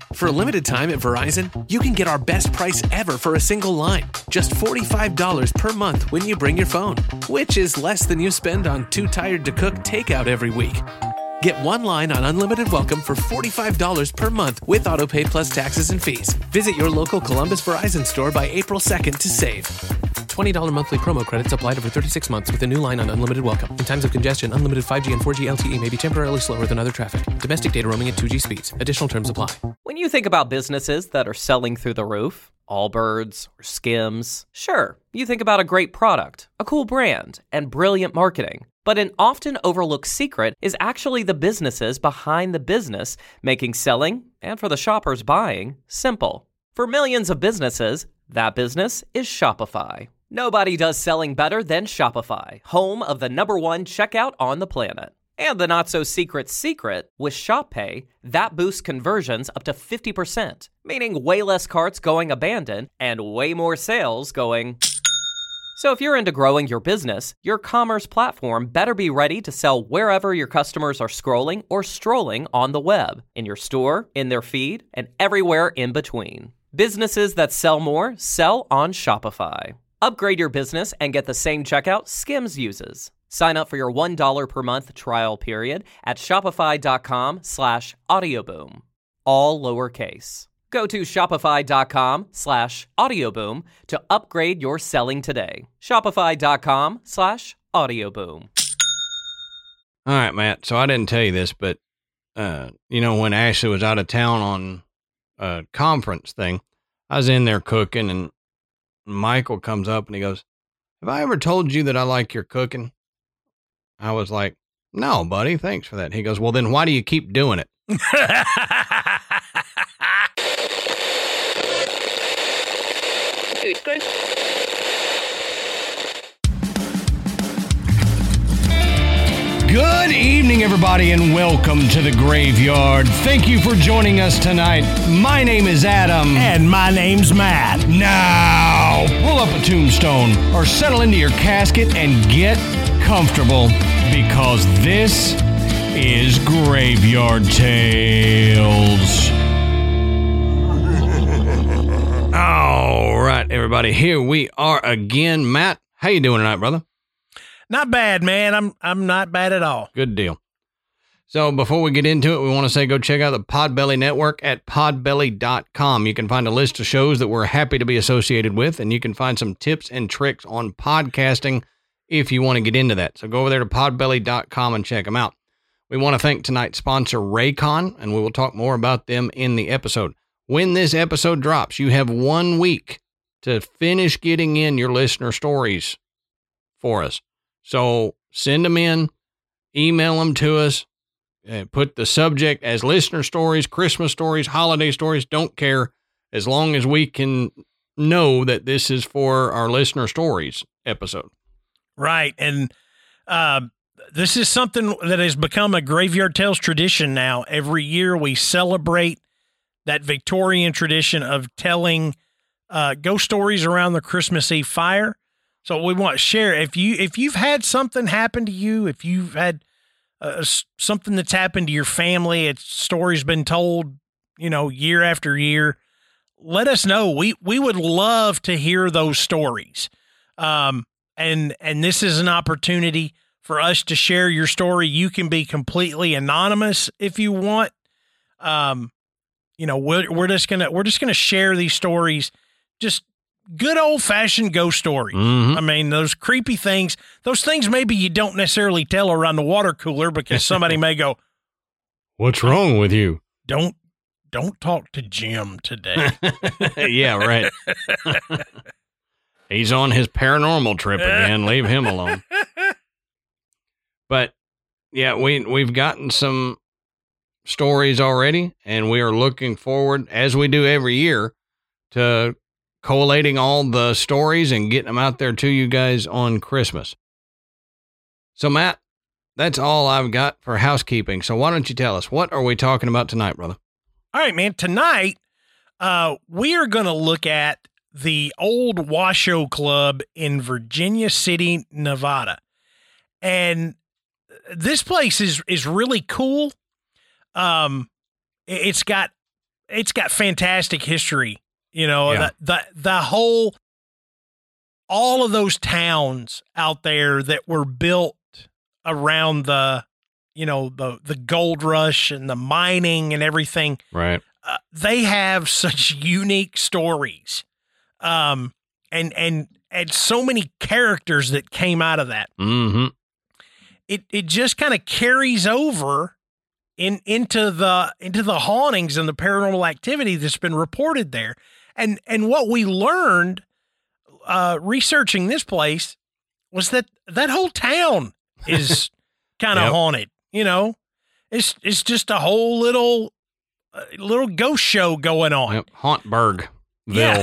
For a limited time at Verizon, you can get our best price ever for a single line. Just $45 per month when you bring your phone, which is less than you spend on Too Tired to Cook takeout every week. Get one line on Unlimited Welcome for $45 per month with AutoPay plus taxes and fees. Visit your local Columbus Verizon store by April 2nd to save. $20 monthly promo credits applied over 36 months with a new line on Unlimited Welcome. In times of congestion, unlimited 5G and 4G LTE may be temporarily slower than other traffic. Domestic data roaming at 2G speeds. Additional terms apply. When you think about businesses that are selling through the roof, Allbirds or Skims, sure, you think about a great product, a cool brand, and brilliant marketing. But an often overlooked secret is actually the businesses behind the business, making selling, and for the shoppers buying, simple. For millions of businesses, that business is Shopify. Nobody does selling better than Shopify, home of the #1 checkout on the planet. And the not-so-secret secret, with Shop Pay, that boosts conversions up to 50%, meaning way less carts going abandoned and way more sales going... So if you're into growing your business, your commerce platform better be ready to sell wherever your customers are scrolling or strolling on the web, in your store, in their feed, and everywhere in between. Businesses that sell more sell on Shopify. Upgrade your business and get the same checkout Skims uses. Sign up for your $1 per month trial period at shopify.com/audioboom. All lowercase. Go to shopify.com/audioboom to upgrade your selling today. Shopify.com/audioboom. All right, Matt. So I didn't tell you this, but, when Ashley was out of town on a conference thing, I was in there cooking and Michael comes up and he goes, "Have I ever told you that I like your cooking?" I was like, "No, buddy. Thanks for that." He goes, "Well, then why do you keep doing it?" Good evening, everybody, and welcome to the Graveyard. Thank you for joining us tonight. My name is Adam. And my name's Matt. Now, pull up a tombstone or settle into your casket and get comfortable, because this is Graveyard Tales. All right, everybody, here we are again. Matt, how you doing tonight, brother? Not bad, man. I'm not bad at all. Good deal. So before we get into it, we want to say go check out the Podbelly Network at podbelly.com. You can find a list of shows that we're happy to be associated with, and you can find some tips and tricks on podcasting if you want to get into that. So go over there to podbelly.com and check them out. We want to thank tonight's sponsor, Raycon, and we will talk more about them in the episode. When this episode drops, you have 1 week to finish getting in your listener stories for us. So send them in, email them to us, put the subject as listener stories, Christmas stories, holiday stories, don't care, as long as we can know that this is for our listener stories episode. Right. And this is something that has become a Graveyard Tales tradition now. Every year we celebrate that Victorian tradition of telling ghost stories around the Christmas Eve fire. So we want to share, if you've had something happen to you, if you've had something that's happened to your family, it's stories been told, year after year, let us know. We would love to hear those stories. And this is an opportunity for us to share your story. You can be completely anonymous if you want. We're just gonna share these stories, just good old-fashioned ghost stories. Mm-hmm. I mean, those creepy things, those things maybe you don't necessarily tell around the water cooler because somebody may go, "What's wrong with you? Don't talk to Jim today." Yeah, right. He's on his paranormal trip again. Leave him alone. But, yeah, we've gotten some stories already, and we are looking forward, as we do every year, to collating all the stories and getting them out there to you guys on Christmas. So, Matt, that's all I've got for housekeeping. So why don't you tell us, what are we talking about tonight, brother? All right, man. Tonight, we are going to look at the old Washoe Club in Virginia City, Nevada. And this place is really cool. It's got it's got fantastic history. You know, Yeah. the whole, all of those towns out there that were built around the, you know, the gold rush and the mining and everything. Right. They have such unique stories, and so many characters that came out of that. Mm-hmm. It just kind of carries over into the hauntings and the paranormal activity that's been reported there. And what we learned researching this place was that whole town is kind of Yep. haunted. You know, it's just a whole little ghost show going on. Yep. Hauntburgville. Yeah.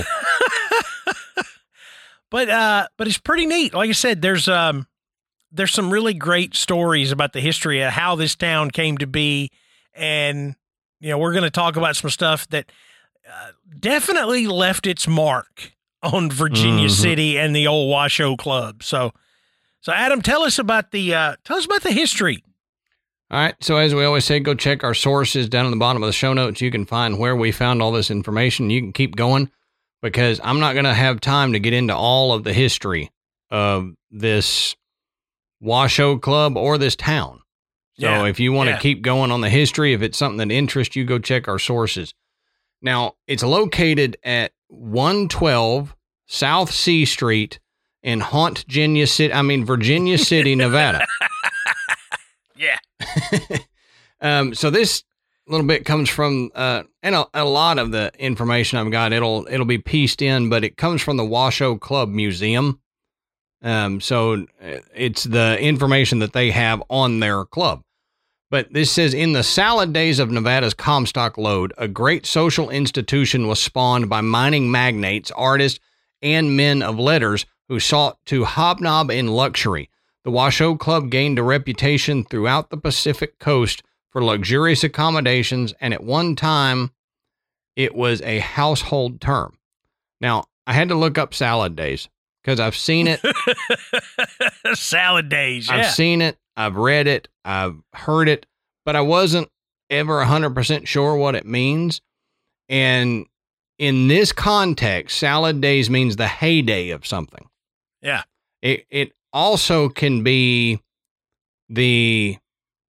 But it's pretty neat. Like I said, there's some really great stories about the history of how this town came to be, and you know, we're going to talk about some stuff that definitely left its mark on Virginia City and the old Washoe Club. So Adam, tell us about the history. All right. So as we always say, go check our sources down at the bottom of the show notes. You can find where we found all this information. You can keep going because I'm not going to have time to get into all of the history of this Washoe Club or this town. So Yeah, if you want to yeah. keep going on the history, if it's something that interests you, go check our sources. Now, it's located at 112 South C Street in Virginia City, Nevada. Yeah. So this little bit comes from, and a lot of the information I've got, it'll be pieced in, but it comes from the Washoe Club Museum. So it's the information that they have on their club. But this says, in the salad days of Nevada's Comstock Lode, a great social institution was spawned by mining magnates, artists, and men of letters who sought to hobnob in luxury. The Washoe Club gained a reputation throughout the Pacific Coast for luxurious accommodations, and at one time, it was a household term. Now, I had to look up salad days because I've seen it. Salad days. Yeah. I've seen it. I've read it. I've heard it, but I wasn't ever 100% sure what it means. And in this context, salad days means the heyday of something. Yeah. It also can be the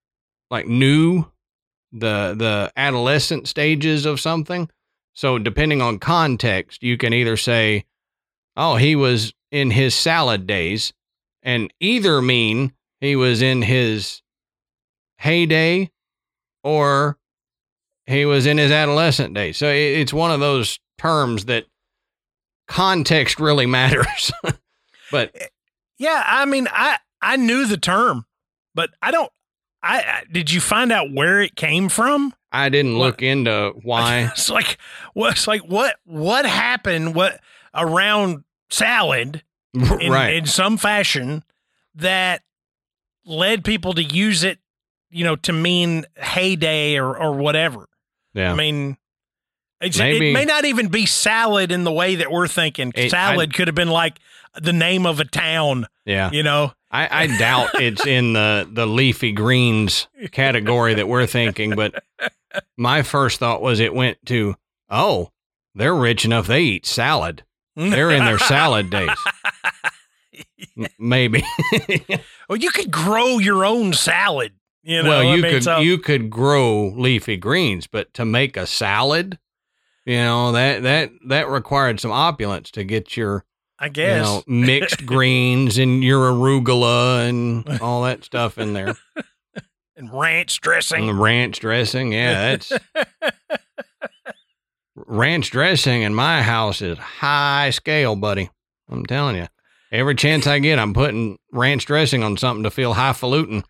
adolescent stages of something. So depending on context, you can either say, oh, he was in his salad days, and either mean he was in his heyday or he was in his adolescent days. So it's one of those terms that context really matters. But Yeah, I mean, I knew the term, but I did you find out where it came from? I didn't look into why. It's like what happened around salad in some fashion that led people to use it, you know, to mean heyday or whatever. Yeah. I mean, it Maybe- may not even be salad in the way that we're thinking. Salad could have been like the name of a town, Yeah. you know? I doubt it's in the leafy greens category that we're thinking, but my first thought was it went to, oh, they're rich enough they eat salad. They're in their salad days. Maybe. Well, you could grow your own salad, you know? Well, you you could grow leafy greens, but to make a salad, you know, that required some opulence to get your, I guess. you know, mixed greens and your arugula and all that stuff in there. And ranch dressing. And the ranch dressing, yeah, that's ranch dressing in my house is high scale, buddy. I'm telling you. Every chance I get, I'm putting ranch dressing on something to feel highfalutin.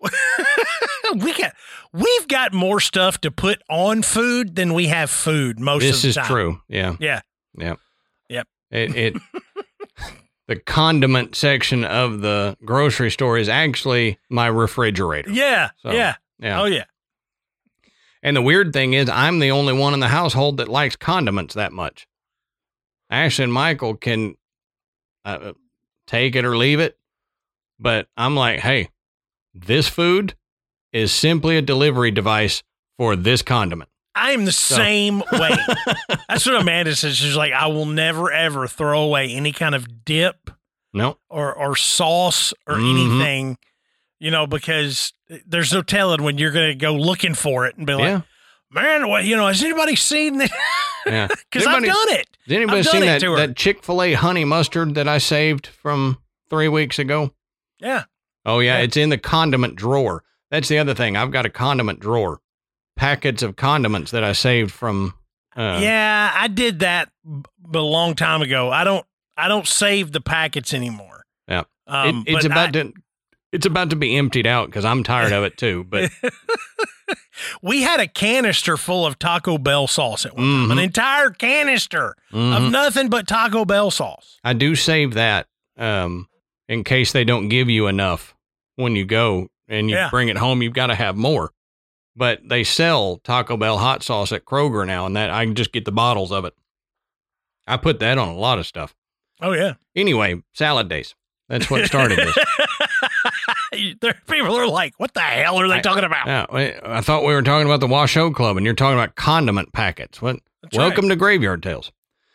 We've got more stuff to put on food than we have food most of This the is time. true. Yeah. Yeah. Yep. Yep. It the condiment section of the grocery store is actually my refrigerator. Yeah. So, yeah. Yeah. Oh, yeah. And the weird thing is, I'm the only one in the household that likes condiments that much. Ashley and Michael can take it or leave it, but I'm like, hey, this food is simply a delivery device for this condiment. I am the same way. That's what Amanda says. She's like, I will never, ever throw away any kind of dip or sauce or anything, because there's no telling when you're going to go looking for it and be like, man, what, has anybody seen this? Yeah. Because I've done it. Has anybody seen that Chick-fil-A honey mustard that I saved from 3 weeks ago? Yeah. Oh, yeah. It's in the condiment drawer. That's the other thing. I've got a condiment drawer. Packets of condiments that I saved from. Yeah, I did that a long time ago. I don't save the packets anymore. Yeah. It's about to be emptied out because I'm tired of it too. But we had a canister full of Taco Bell sauce at one time, an entire canister of nothing but Taco Bell sauce. I do save that in case they don't give you enough when you go and you bring it home. You've got to have more. But they sell Taco Bell hot sauce at Kroger now, and that I can just get the bottles of it. I put that on a lot of stuff. Oh, yeah. Anyway, salad days. That's what started this. People are like, what the hell are they talking about? Yeah, I thought we were talking about the Washoe Club, and you're talking about condiment packets. What? Welcome to Graveyard Tales.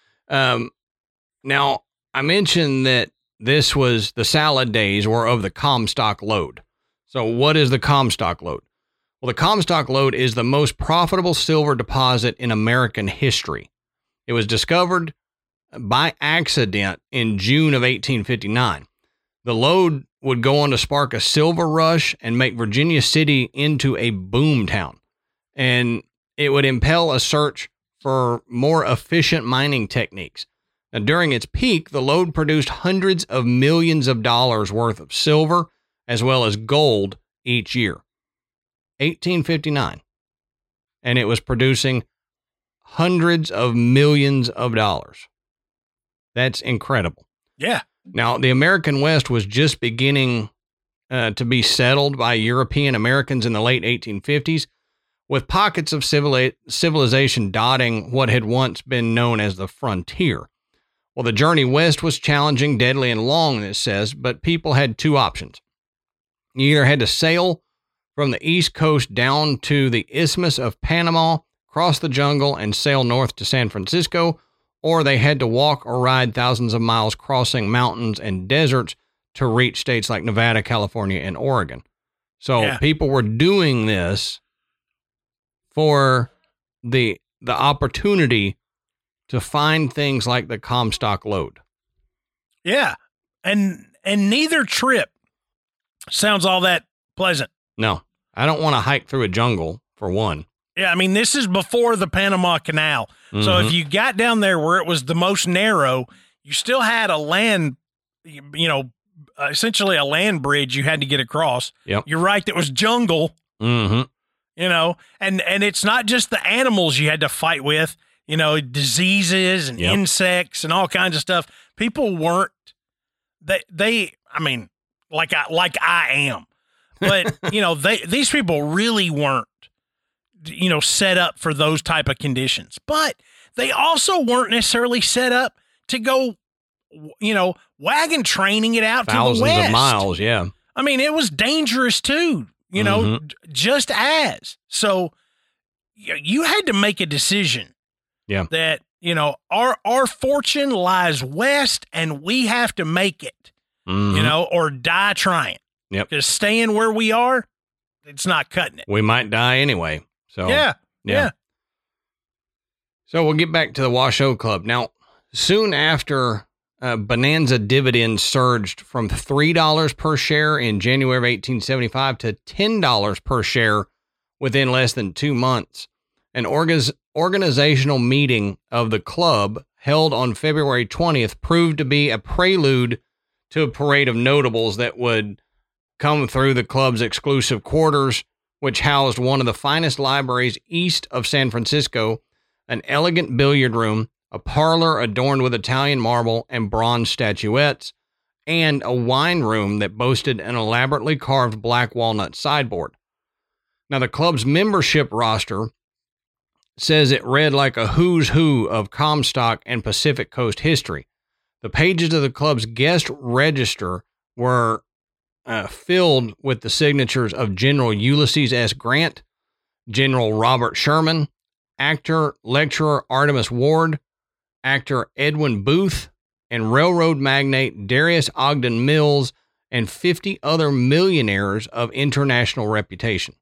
Now, I mentioned that this was the salad days were of the Comstock lode. So what is the Comstock lode? Well, the Comstock lode is the most profitable silver deposit in American history. It was discovered by accident in June of 1859. The lode would go on to spark a silver rush and make Virginia City into a boom town. And it would impel a search for more efficient mining techniques. Now, during its peak, the lode produced hundreds of millions of dollars worth of silver as well as gold each year. 1859. And it was producing hundreds of millions of dollars. That's incredible. Yeah. Now, the American West was just beginning to be settled by European Americans in the late 1850s, with pockets of civilization dotting what had once been known as the frontier. Well, the journey west was challenging, deadly, and long, it says, but people had two options. You either had to sail from the East Coast down to the Isthmus of Panama, cross the jungle, and sail north to San Francisco, or they had to walk or ride thousands of miles crossing mountains and deserts to reach states like Nevada, California, and Oregon. So people were doing this for the opportunity to find things like the Comstock lode. Yeah. And neither trip sounds all that pleasant. No, I don't want to hike through a jungle, for one. Yeah, I mean, this is before the Panama Canal. So if you got down there where it was the most narrow, you still had a land, essentially a land bridge you had to get across. Yep. You're right, that was jungle. Mm-hmm. And it's not just the animals you had to fight with, diseases and insects and all kinds of stuff. People weren't, like I am. But, these people really weren't, set up for those type of conditions. But they also weren't necessarily set up to go, wagon training it out thousands to the west. Of miles, yeah. I mean, it was dangerous too, just as. So you had to make a decision. Yeah. That, our fortune lies west and we have to make it, or die trying. Yep. Because staying where we are, it's not cutting it. We might die anyway. So yeah. So we'll get back to the Washoe Club. Now, soon after Bonanza dividends surged from $3 per share in January of 1875 to $10 per share within less than 2 months, an organizational meeting of the club held on February 20th proved to be a prelude to a parade of notables that would come through the club's exclusive quarters, which housed one of the finest libraries east of San Francisco, an elegant billiard room, a parlor adorned with Italian marble and bronze statuettes, and a wine room that boasted an elaborately carved black walnut sideboard. Now, the club's membership roster says it read like a who's who of Comstock and Pacific Coast history. The pages of the club's guest register were filled with the signatures of General Ulysses S. Grant, General Robert Sherman, actor, lecturer Artemus Ward, actor Edwin Booth, and railroad magnate Darius Ogden Mills, and 50 other millionaires of international reputation.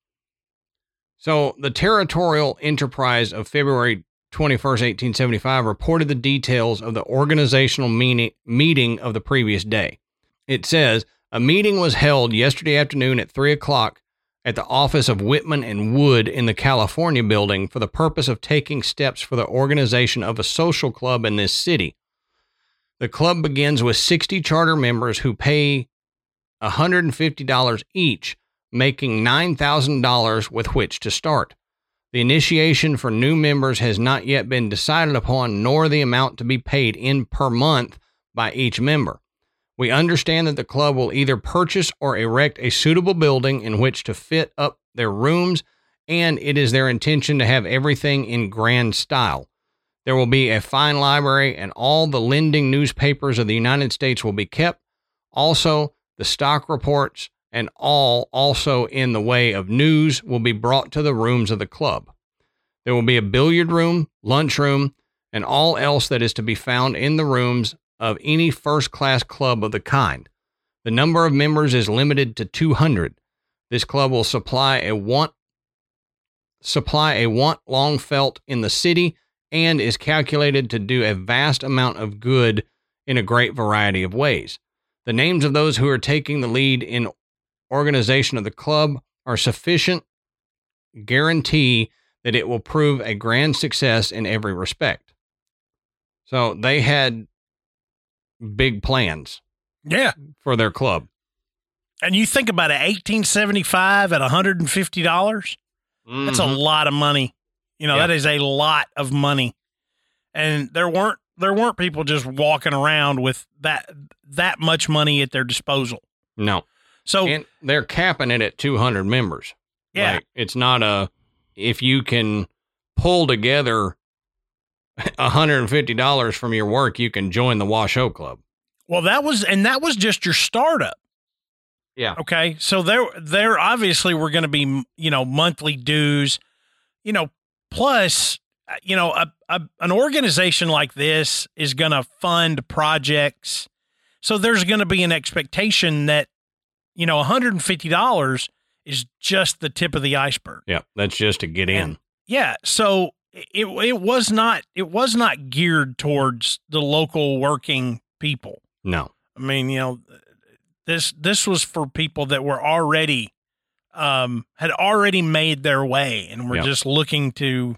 So the Territorial Enterprise of February 21st, 1875 reported the details of the organizational meeting of the previous day. It says, a meeting was held yesterday afternoon at 3 o'clock at the office of Whitman and Wood in the California building for the purpose of taking steps for the organization of a social club in this city. The club begins with 60 charter members who pay $150 each, making $9,000 with which to start. The initiation for new members has not yet been decided upon, nor the amount to be paid in per month by each member. We understand that the club will either purchase or erect a suitable building in which to fit up their rooms, and it is their intention to have everything in grand style. There will be a fine library, and all the lending newspapers of the United States will be kept. Also, the stock reports and all also in the way of news will be brought to the rooms of the club. There will be a billiard room, lunchroom, and all else that is to be found in the rooms of any first-class club of the kind. The number of members is limited to 200. This club will supply a want long felt in the city and is calculated to do a vast amount of good in a great variety of ways. The names of those who are taking the lead in organization of the club are sufficient guarantee that it will prove a grand success in every respect. So they had big plans for their club. And you think about it, 1875 at $150, that's a lot of money. You know, that is a lot of money. And there weren't people just walking around with that much money at their disposal. No. So and they're capping it at 200 members. Yeah. Like, it's not if you can pull together $150 from your work, you can join the Washoe Club. Well, that was just your startup. Yeah. Okay. So there obviously were going to be, monthly dues, plus, an organization like this is going to fund projects. So there's going to be an expectation that, $150 is just the tip of the iceberg. Yeah. That's just to get in. Yeah. So it was not geared towards the local working people. No. I mean, this was for people that were already, had already made their way and were just looking to,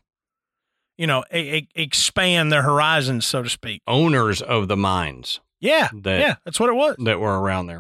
expand their horizons, so to speak. Owners of the mines. Yeah. That's what it was. That were around there.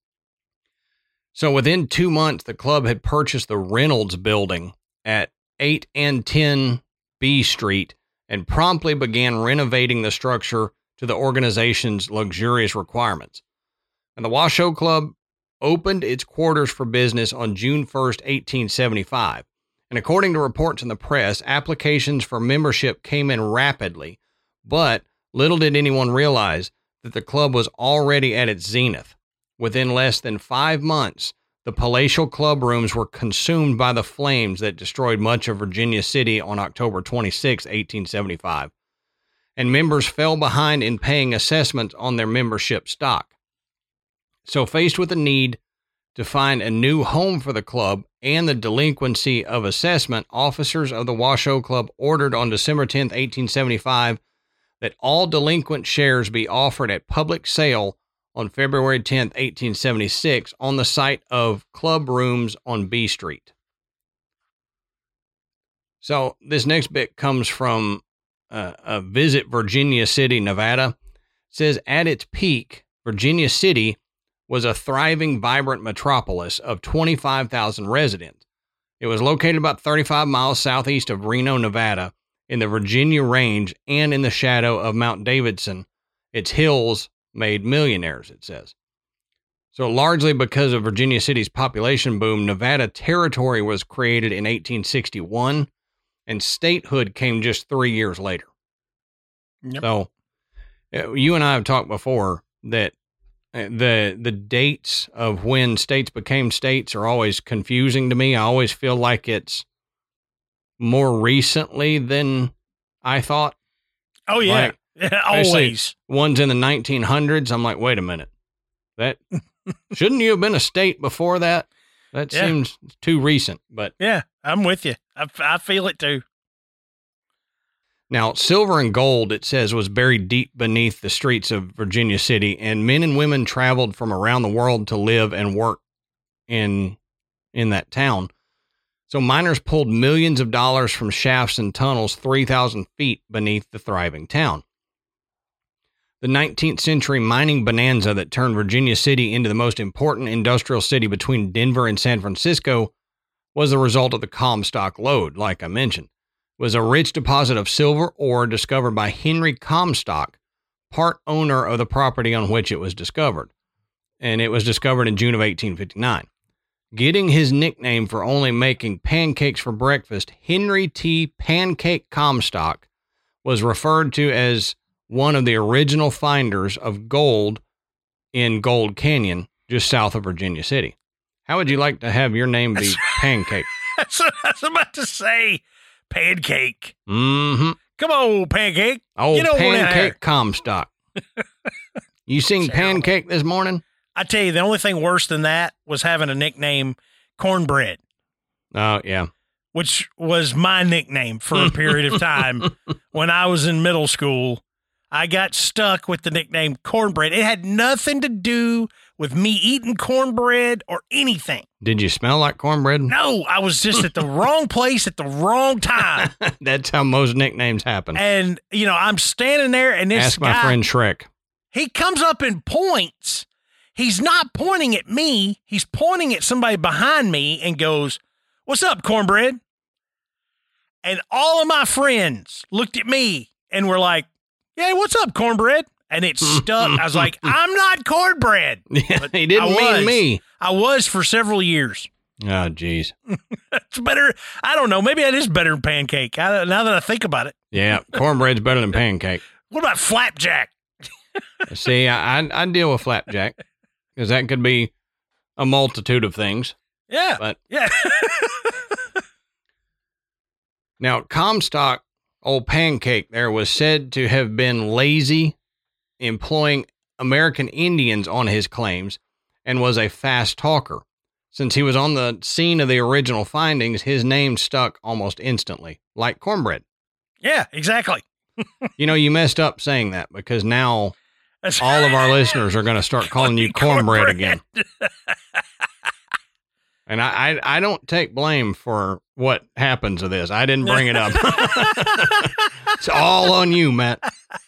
So within 2 months, the club had purchased the Reynolds building at 8 and 10 B Street and promptly began renovating the structure to the organization's luxurious requirements. And the Washoe Club opened its quarters for business on June 1st, 1875. And according to reports in the press, applications for membership came in rapidly, but little did anyone realize that the club was already at its zenith. Within less than 5 months, the palatial club rooms were consumed by the flames that destroyed much of Virginia City on October 26, 1875. And members fell behind in paying assessments on their membership stock. So faced with the need to find a new home for the club and the delinquency of assessment, officers of the Washoe Club ordered on December 10, 1875, that all delinquent shares be offered at public sale on February 10, 1876, on the site of club rooms on B Street. So this next bit comes from a Visit Virginia City, Nevada. It says, at its peak, Virginia City was a thriving, vibrant metropolis of 25,000 residents. It was located about 35 miles southeast of Reno, Nevada, in the Virginia Range and in the shadow of Mount Davidson. Its hills made millionaires, it says. So largely because of Virginia City's population boom, Nevada Territory was created in 1861, and statehood came just 3 years later. Yep. So you and I have talked before that the dates of when states became states are always confusing to me. I always feel like it's more recently than I thought. Oh, yeah. Always. Ones in the 1900s. I'm like, wait a minute. That shouldn't you have been a state before that? That seems too recent. But yeah, I'm with you. I feel it too. Now, silver and gold, it says, was buried deep beneath the streets of Virginia City, and men and women traveled from around the world to live and work in that town. So miners pulled millions of dollars from shafts and tunnels 3,000 feet beneath the thriving town. The 19th century mining bonanza that turned Virginia City into the most important industrial city between Denver and San Francisco was the result of the Comstock lode, like I mentioned. It was a rich deposit of silver ore discovered by Henry Comstock, part owner of the property on which it was discovered. And it was discovered in June of 1859. Getting his nickname for only making pancakes for breakfast, Henry T. Pancake Comstock was referred to as one of the original finders of gold in Gold Canyon, just south of Virginia City. How would you like to have your name be Pancake? That's what I was about to say. Pancake. Mm-hmm. Come on, Pancake. Oh, Pancake Comstock. You seen Pancake this morning? I tell you, the only thing worse than that was having a nickname, Cornbread. Oh, yeah. Which was my nickname for a period of time when I was in middle school. I got stuck with the nickname Cornbread. It had nothing to do with me eating cornbread or anything. Did you smell like cornbread? No, I was just at the wrong place at the wrong time. That's how most nicknames happen. And, I'm standing there and this Ask my friend Shrek. He comes up and points. He's not pointing at me. He's pointing at somebody behind me and goes, "What's up, Cornbread?" And all of my friends looked at me and were like, "Yeah, what's up, Cornbread?" And it stuck. I was like, "I'm not Cornbread." Yeah, he didn't mean me. I was for several years. Oh, geez. It's better. I don't know. Maybe that is better than Pancake. Now that I think about it. Yeah, cornbread's better than Pancake. What about Flapjack? See, I deal with Flapjack because that could be a multitude of things. Yeah. But yeah. Now, Comstock, old Pancake there, was said to have been lazy, employing American Indians on his claims, and was a fast talker. Since he was on the scene of the original findings, his name stuck almost instantly, like Cornbread. Yeah, exactly. You messed up saying that because now all of our listeners are going to start calling you Cornbread again. And I don't take blame for what happens to this. I didn't bring it up. It's all on you, Matt.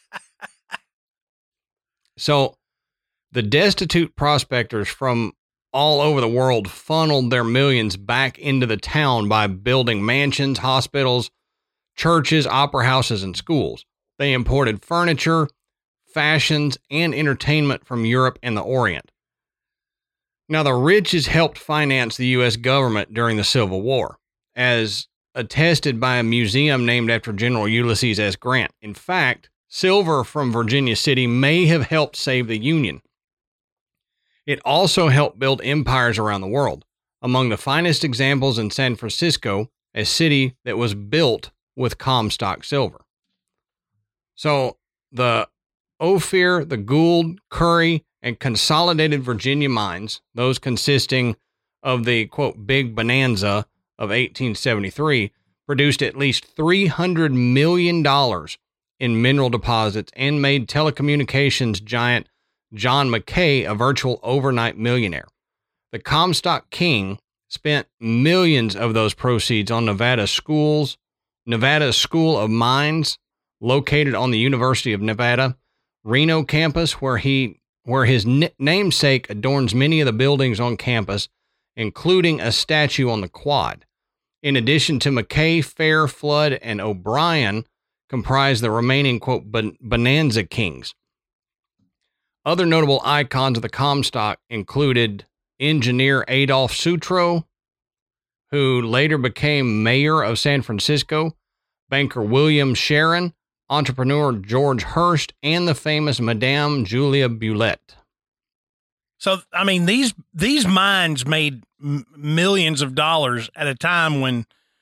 So the destitute prospectors from all over the world funneled their millions back into the town by building mansions, hospitals, churches, opera houses, and schools. They imported furniture, fashions, and entertainment from Europe and the Orient. Now, the riches helped finance the U.S. government during the Civil War, as attested by a museum named after General Ulysses S. Grant. In fact, silver from Virginia City may have helped save the Union. It also helped build empires around the world. Among the finest examples in San Francisco, a city that was built with Comstock silver. So the Ophir, the Gould, Curry, and Consolidated Virginia mines, those consisting of the, quote, Big Bonanza of 1873, produced at least $300 million in mineral deposits and made telecommunications giant John Mackay a virtual overnight millionaire. The Comstock King spent millions of those proceeds on Nevada's School of Mines, located on the University of Nevada, Reno campus, where his namesake adorns many of the buildings on campus, including a statue on the quad. In addition to Mackay, Fair, Flood, and O'Brien comprise the remaining, quote, Bonanza Kings. Other notable icons of the Comstock included engineer Adolph Sutro, who later became mayor of San Francisco, banker William Sharon, entrepreneur George Hearst, and the famous Madame Julia Bulette. So, I mean, these mines made millions of dollars at a time when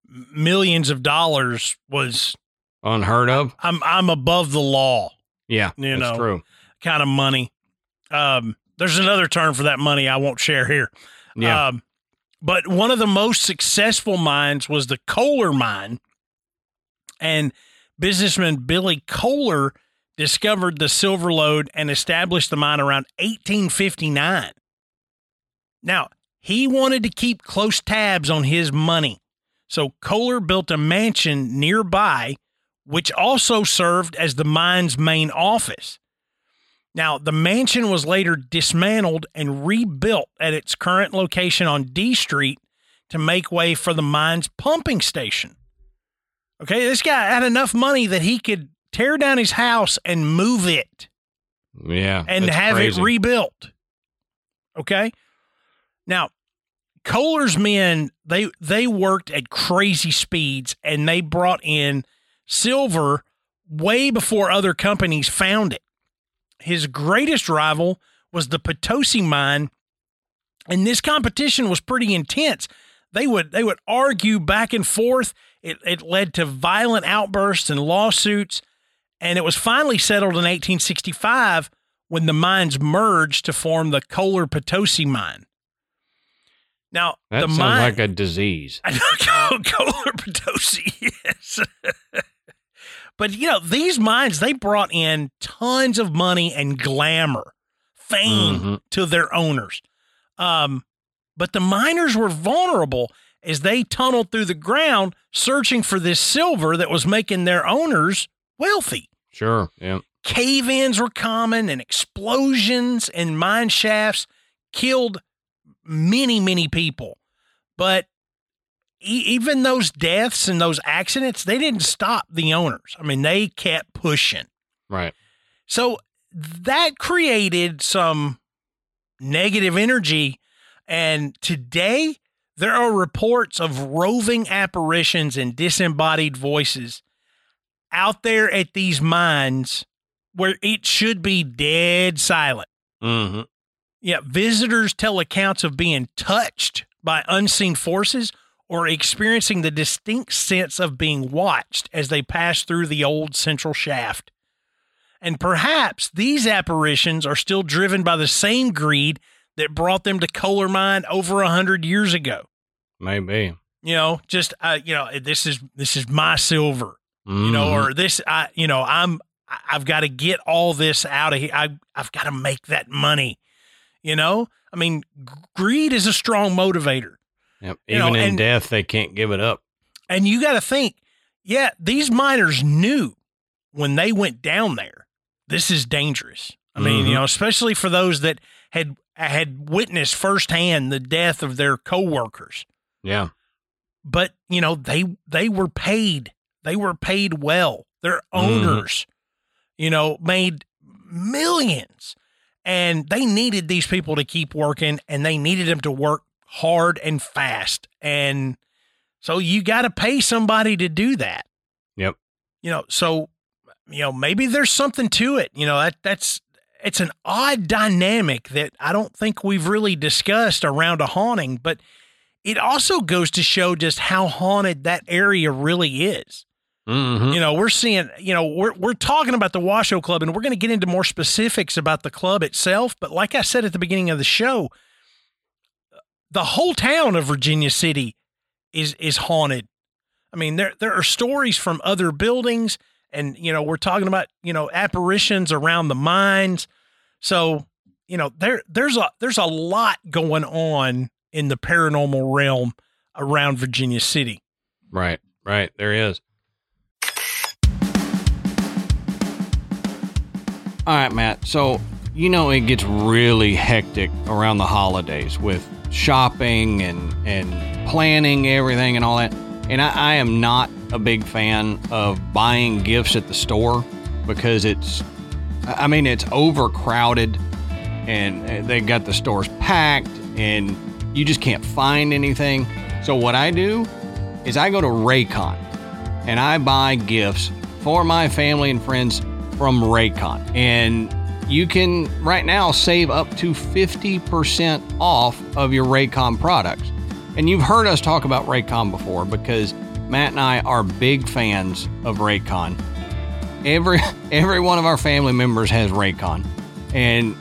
millions of dollars was unheard of. I'm above the law. Yeah, that's true. Kind of money. There's another term for that money I won't share here. Yeah. But one of the most successful mines was the Kohler mine. And businessman Billy Kohler discovered the silver lode and established the mine around 1859. Now, he wanted to keep close tabs on his money. So Kohler built a mansion nearby, which also served as the mine's main office. Now, the mansion was later dismantled and rebuilt at its current location on D Street to make way for the mine's pumping station. Okay, this guy had enough money that he could tear down his house and move it. Yeah. And have crazy. it rebuilt. Okay? Now, Kohler's men, they worked at crazy speeds, and they brought in silver way before other companies found it. His greatest rival was the Potosi mine, and this competition was pretty intense. They would argue back and forth. It led to violent outbursts and lawsuits, and it was finally settled in 1865 when the mines merged to form the Kohler Potosi mine. Now, that sounds like a disease. Kohler Potosi, yes. But, these mines, they brought in tons of money and glamour, fame to their owners. But the miners were vulnerable as they tunneled through the ground searching for this silver that was making their owners wealthy. Sure, yeah. Cave-ins were common, and explosions in mine shafts killed many, many people. But even those deaths and those accidents, they didn't stop the owners. I mean, they kept pushing. Right. So that created some negative energy. And today, there are reports of roving apparitions and disembodied voices out there at these mines where it should be dead silent. Mm-hmm. Yeah, visitors tell accounts of being touched by unseen forces or experiencing the distinct sense of being watched as they pass through the old central shaft. And perhaps these apparitions are still driven by the same greed that brought them to Kohler Mine over 100 years ago. Maybe. This is my silver, or this, I've got to get all this out of here. I've got to make that money, I mean, greed is a strong motivator. Yep. Even in death, they can't give it up. And you got to think, these miners knew when they went down there, this is dangerous. I mean, especially for those that had witnessed firsthand the death of their coworkers. Yeah. But, they were paid. They were paid well. Their owners, made millions. And they needed these people to keep working, and they needed them to work hard and fast. And so you got to pay somebody to do that. Yep. Maybe there's something to it. It's an odd dynamic that I don't think we've really discussed around a haunting, but it also goes to show just how haunted that area really is. Mm-hmm. We're seeing, we're talking about the Washoe Club, and we're going to get into more specifics about the club itself. But like I said at the beginning of the show, the whole town of Virginia City is haunted. I mean, there are stories from other buildings, and, we're talking about, apparitions around the mines. So, there's a lot going on in the paranormal realm around Virginia City. Right. There is. All right, Matt. So, it gets really hectic around the holidays with shopping and planning everything and all that. And I am not a big fan of buying gifts at the store because it's overcrowded and they got the stores packed and you just can't find anything. So what I do is I go to Raycon and I buy gifts for my family and friends from Raycon. And you can right now save up to 50% off of your Raycon products. And you've heard us talk about Raycon before because Matt and I are big fans of Raycon. Every one of our family members has Raycon. And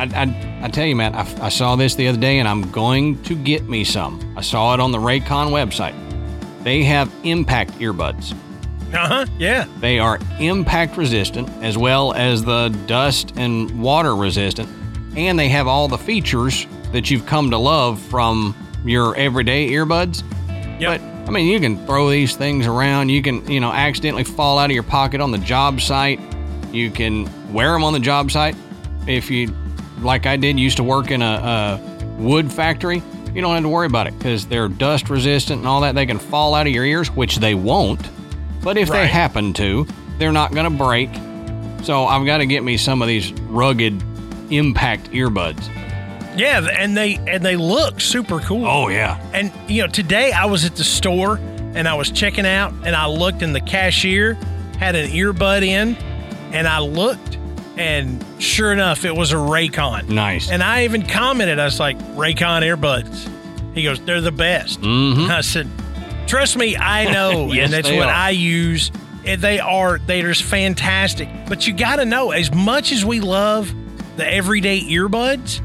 I tell you, Matt, I saw this the other day, and I'm going to get me some. I saw it on the Raycon website. They have impact earbuds. Yeah. They are impact resistant as well as the dust and water resistant. And they have all the features that you've come to love from your everyday earbuds. Yep. But, I mean, you can throw these things around. You can, accidentally fall out of your pocket on the job site. You can wear them on the job site. If you, like I did, used to work in a wood factory, you don't have to worry about it because they're dust resistant and all that. They can fall out of your ears, which they won't. But if they happen to, they're not going to break. So I've got to get me some of these rugged impact earbuds. Yeah, and they look super cool. Oh, yeah. And, today I was at the store and I was checking out and I looked and the cashier had an earbud in and I looked and sure enough, it was a Raycon. Nice. And I even commented, I was like, Raycon earbuds. He goes, they're the best. Mm-hmm. I said, trust me, I know. Yes, and that's what I use. And they're just fantastic. But you got to know, as much as we love the everyday earbuds,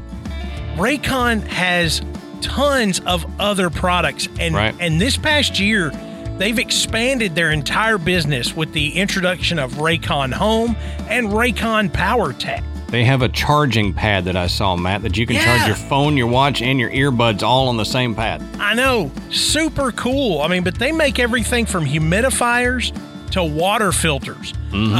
Raycon has tons of other products. And this past year, they've expanded their entire business with the introduction of Raycon Home and Raycon PowerTech. They have a charging pad that I saw, Matt, that you can charge your phone, your watch, and your earbuds all on the same pad. I know. Super cool. I mean, but they make everything from humidifiers to water filters.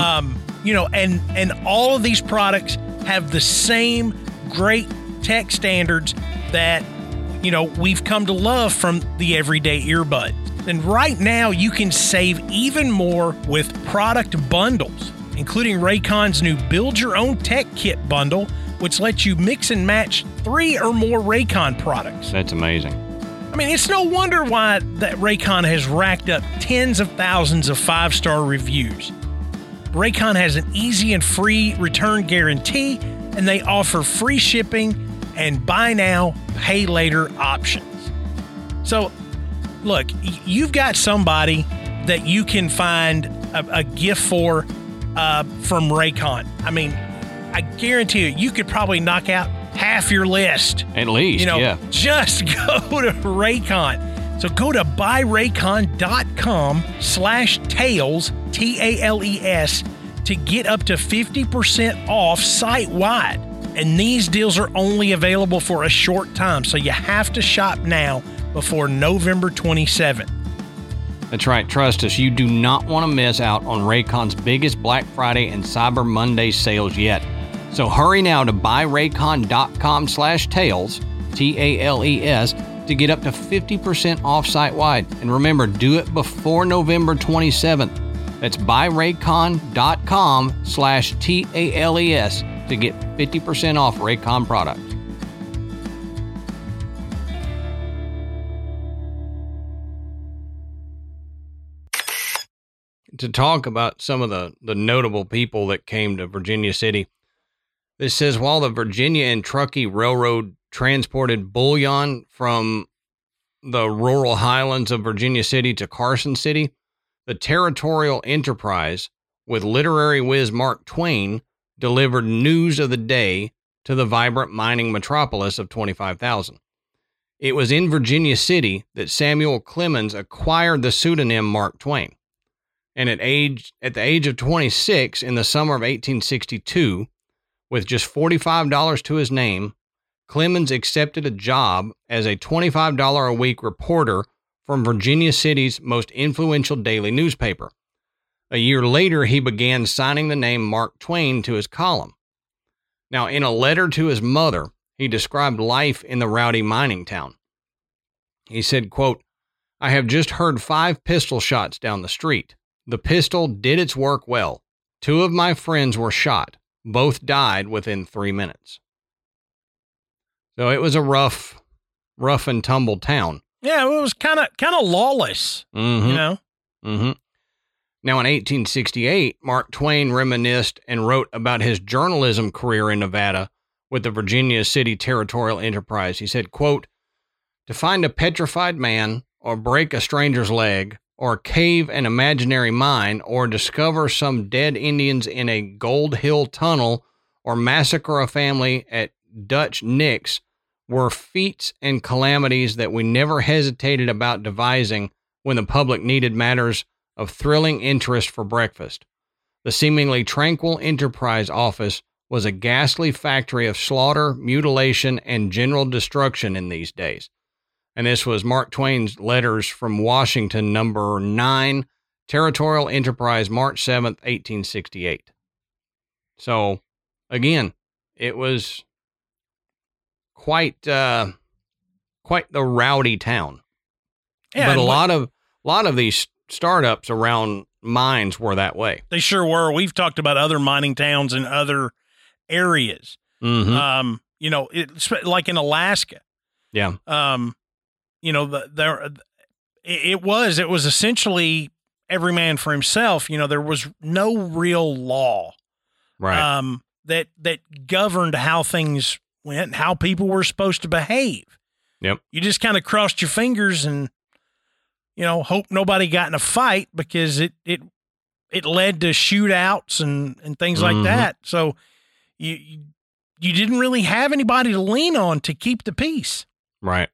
Mm-hmm. And all of these products have the same great tech standards that, we've come to love from the everyday earbud. And right now you can save even more with product bundles, including Raycon's new Build Your Own Tech Kit bundle, which lets you mix and match 3 or more Raycon products. That's amazing. I mean, it's no wonder why that Raycon has racked up tens of thousands of 5-star reviews. Raycon has an easy and free return guarantee, and they offer free shipping and buy now, pay later options. So, look, you've got somebody that you can find a gift for from Raycon. I mean, I guarantee you could probably knock out half your list. At least, yeah. Just go to Raycon. So go to buyraycon.com/tales, TALES, to get up to 50% off site-wide. And these deals are only available for a short time, so you have to shop now before November 27th. That's right. Trust us, you do not want to miss out on Raycon's biggest Black Friday and Cyber Monday sales yet. So hurry now to buyraycon.com/tales, TALES, to get up to 50% off site-wide. And remember, do it before November 27th. That's buyraycon.com/TALES to get 50% off Raycon products. To talk about some of the notable people that came to Virginia City, this says, while the Virginia and Truckee Railroad transported bullion from the rural highlands of Virginia City to Carson City, the Territorial Enterprise, with literary whiz Mark Twain, delivered news of the day to the vibrant mining metropolis of 25,000. It was in Virginia City that Samuel Clemens acquired the pseudonym Mark Twain. And at the age of 26 in the summer of 1862, with just $45 to his name, Clemens accepted a job as a $25 a week reporter from Virginia City's most influential daily newspaper. A year later, he began signing the name Mark Twain to his column. Now, in a letter to his mother, he described life in the rowdy mining town. He said, quote, "I have just heard 5 pistol shots down the street. The pistol did its work well. 2 of my friends were shot. Both died within 3 minutes." So it was a rough and tumble town. Yeah, it was kind of lawless, Mm-hmm. Now, in 1868, Mark Twain reminisced and wrote about his journalism career in Nevada with the Virginia City Territorial Enterprise. He said, quote, "To find a petrified man or break a stranger's leg or cave an imaginary mine, or discover some dead Indians in a Gold Hill tunnel, or massacre a family at Dutch Nicks were feats and calamities that we never hesitated about devising when the public needed matters of thrilling interest for breakfast. The seemingly tranquil Enterprise office was a ghastly factory of slaughter, mutilation, and general destruction in these days. And this was Mark Twain's letters from Washington, number 9, Territorial Enterprise, March 7th, 1868. So, again, it was quite the rowdy town. Yeah, but a lot of these startups around mines were that way. They sure were. We've talked about other mining towns in other areas. Mm-hmm. It's like in Alaska. Yeah. It was essentially every man for himself. There was no real law, right? That governed how things went and how people were supposed to behave. Yep. You just kind of crossed your fingers and, hope nobody got in a fight, because it led to shootouts and things like that. So you didn't really have anybody to lean on to keep the peace. Right.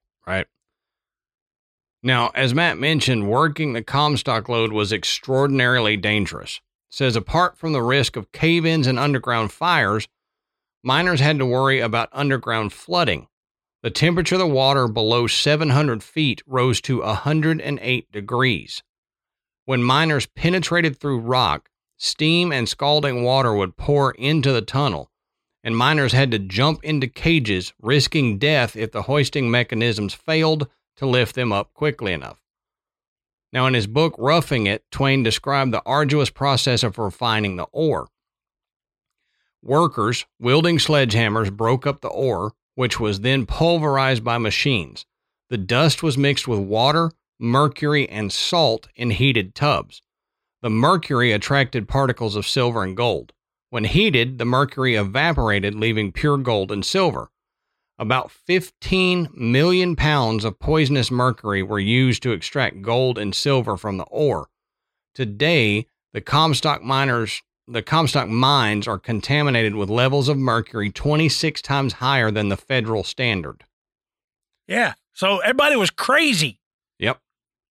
Now, as Matt mentioned, working the Comstock lode was extraordinarily dangerous. Says apart from the risk of cave-ins and underground fires, miners had to worry about underground flooding. The temperature of the water below 700 feet rose to 108 degrees. When miners penetrated through rock, steam and scalding water would pour into the tunnel, and miners had to jump into cages, risking death if the hoisting mechanisms failed to lift them up quickly enough. Now, in his book, Roughing It, Twain described the arduous process of refining the ore. Workers, wielding sledgehammers, broke up the ore, which was then pulverized by machines. The dust was mixed with water, mercury, and salt in heated tubs. The mercury attracted particles of silver and gold. When heated, the mercury evaporated, leaving pure gold and silver. About 15 million pounds of poisonous mercury were used to extract gold and silver from the ore. Today, the Comstock mines are contaminated with levels of mercury 26 times higher than the federal standard. Yeah, so everybody was crazy. Yep.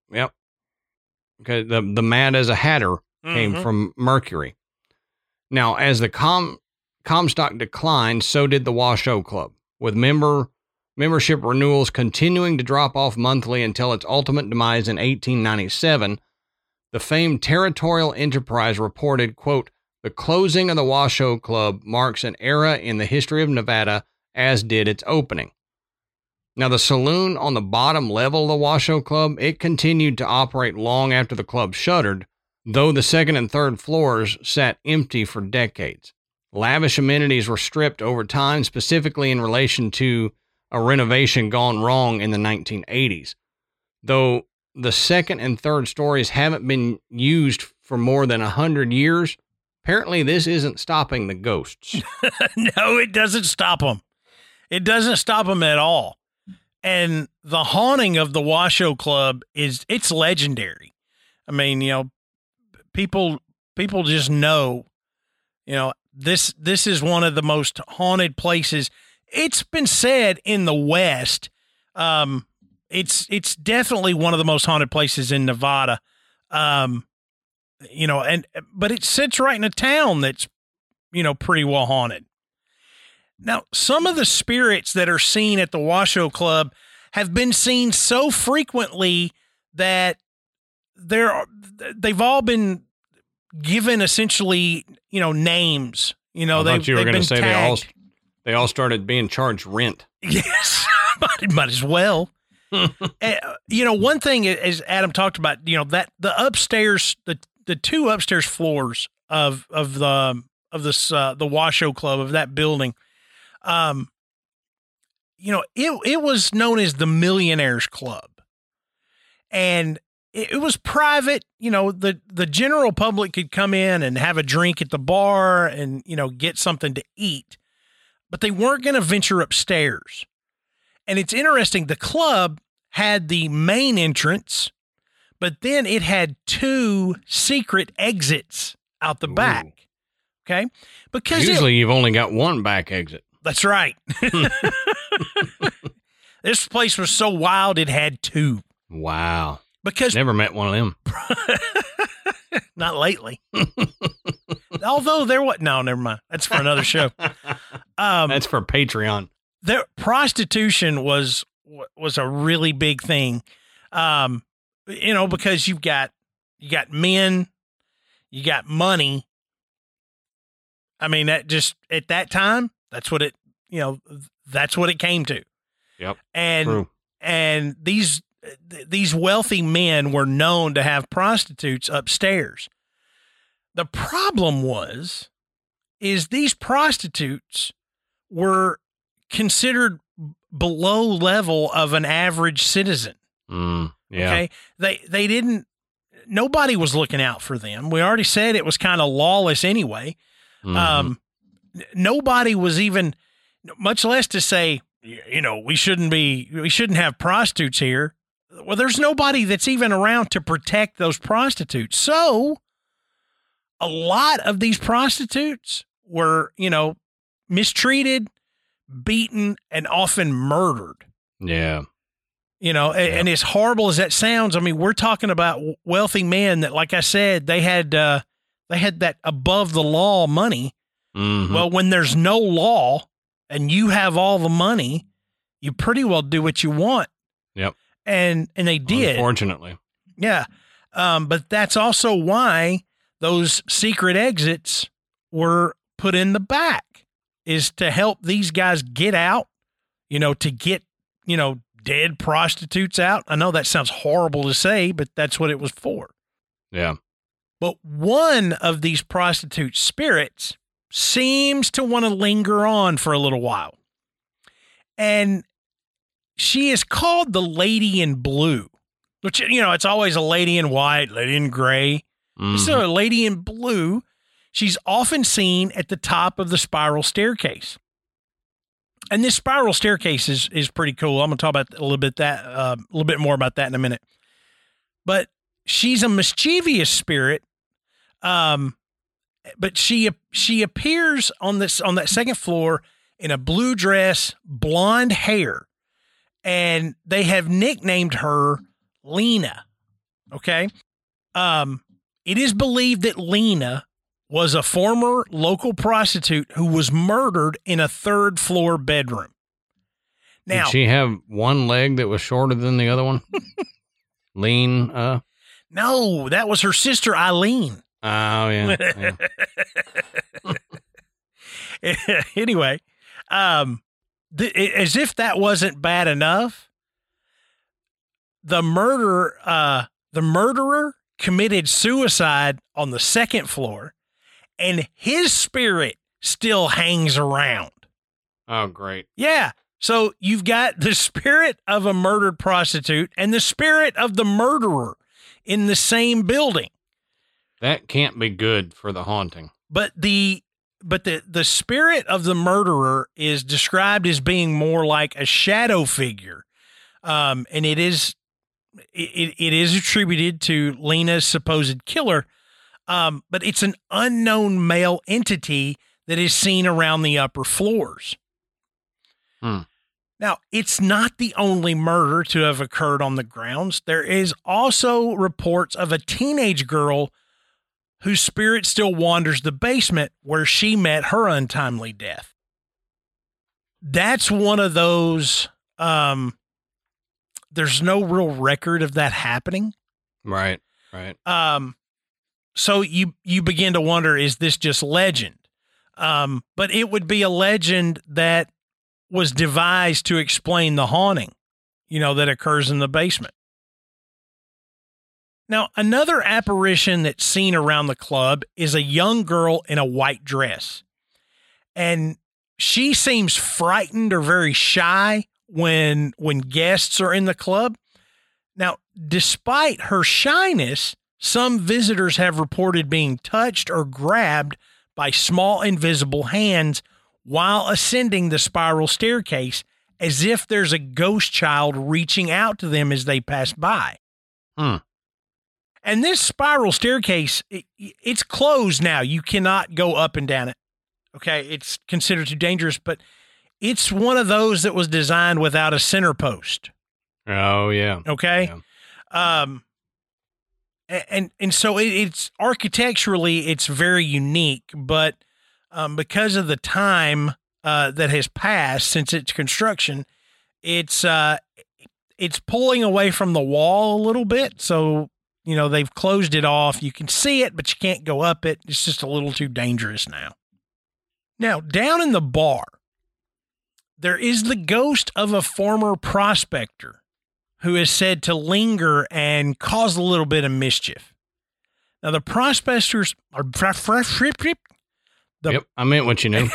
Okay, the Mad as a Hatter came from mercury. Now, as the Comstock declined, so did the Washoe Club, with membership renewals continuing to drop off monthly until its ultimate demise in 1897. The famed Territorial Enterprise reported, quote, "The closing of the Washoe Club marks an era in the history of Nevada, as did its opening." Now, the saloon on the bottom level of the Washoe Club, it continued to operate long after the club shuttered, though the second and third floors sat empty for decades. Lavish amenities were stripped over time, specifically in relation to a renovation gone wrong in the 1980s. Though the second and third stories haven't been used for more than 100 years, apparently this isn't stopping the ghosts. No, it doesn't stop them. It doesn't stop them at all. And the haunting of the Washoe Club it's legendary. I mean, people just know, this is one of the most haunted places. It's been said in the West. It's definitely one of the most haunted places in Nevada. But it sits right in a town that's, pretty well haunted. Now, some of the spirits that are seen at the Washoe Club have been seen so frequently that they've all been given essentially, names. I thought you were going to say they all started being charged rent. Yes, might as well. One thing is Adam talked about, that the upstairs, the two upstairs floors of the Washoe Club, of that building. It was known as the Millionaires Club, and it was private. The general public could come in and have a drink at the bar and, get something to eat, but they weren't going to venture upstairs. And it's interesting. The club had the main entrance, but then it had 2 secret exits out the back. Okay. Because usually you've only got one back exit. That's right. This place was so wild, it had 2. Wow. Because never met one of them. Not lately. Although there was no, never mind. That's for another show. That's for Patreon. Prostitution was a really big thing. Because you got men, you got money. I mean, that just at that time, that's what it came to. Yep. And these wealthy men were known to have prostitutes upstairs. The problem is these prostitutes were considered below level of an average citizen. Yeah. Okay. They didn't, nobody was looking out for them. We already said it was kind of lawless anyway. Nobody was even, much less to say, we shouldn't have prostitutes here. Well, there's nobody that's even around to protect those prostitutes. So a lot of these prostitutes were, mistreated, beaten, and often murdered. Yeah. And as horrible as that sounds, I mean, we're talking about wealthy men that, like I said, they had that above the law money. Mm-hmm. Well, when there's no law and you have all the money, you pretty well do what you want. Yep. And they did. Unfortunately. Yeah. But that's also why those secret exits were put in the back, is to help these guys get out, to get, dead prostitutes out. I know that sounds horrible to say, but that's what it was for. Yeah. But one of these prostitute spirits seems to want to linger on for a little while. And she is called the Lady in Blue, which, it's always a lady in white, lady in gray. Mm-hmm. So a lady in blue, she's often seen at the top of the spiral staircase. And this spiral staircase is pretty cool. I'm going to talk about a little bit more about that in a minute. But she's a mischievous spirit. But she appears on that second floor in a blue dress, blonde hair, and they have nicknamed her Lena. Okay. It is believed that Lena was a former local prostitute who was murdered in a 3rd floor bedroom. Now, did she have one leg that was shorter than the other one? Lean? No, that was her sister, Eileen. Oh, yeah. Anyway, as if that wasn't bad enough, the murderer committed suicide on the 2nd floor, and his spirit still hangs around. Oh, great. Yeah. So you've got the spirit of a murdered prostitute and the spirit of the murderer in the same building. That can't be good for the haunting. But the spirit of the murderer is described as being more like a shadow figure. And it is attributed to Lena's supposed killer. But it's an unknown male entity that is seen around the upper floors. Now, it's not the only murder to have occurred on the grounds. There is also reports of a teenage girl whose spirit still wanders the basement where she met her untimely death. That's one of those, there's no real record of that happening. Right. So you begin to wonder, is this just legend? But it would be a legend that was devised to explain the haunting, that occurs in the basement. Now, another apparition that's seen around the club is a young girl in a white dress. And she seems frightened or very shy when guests are in the club. Now, despite her shyness, some visitors have reported being touched or grabbed by small invisible hands while ascending the spiral staircase, as if there's a ghost child reaching out to them as they pass by. And this spiral staircase, it's closed now. You cannot go up and down it. Okay, it's considered too dangerous, but it's one of those that was designed without a center post. Oh, yeah. Okay. Yeah. And so it's architecturally, it's very unique, but because of the time that has passed since its construction, it's pulling away from the wall a little bit. So, they've closed it off. You can see it, but you can't go up it. It's just a little too dangerous now. Now, down in the bar, there is the ghost of a former prospector who is said to linger and cause a little bit of mischief. Now, the prospectors are... Yep, I meant what you knew.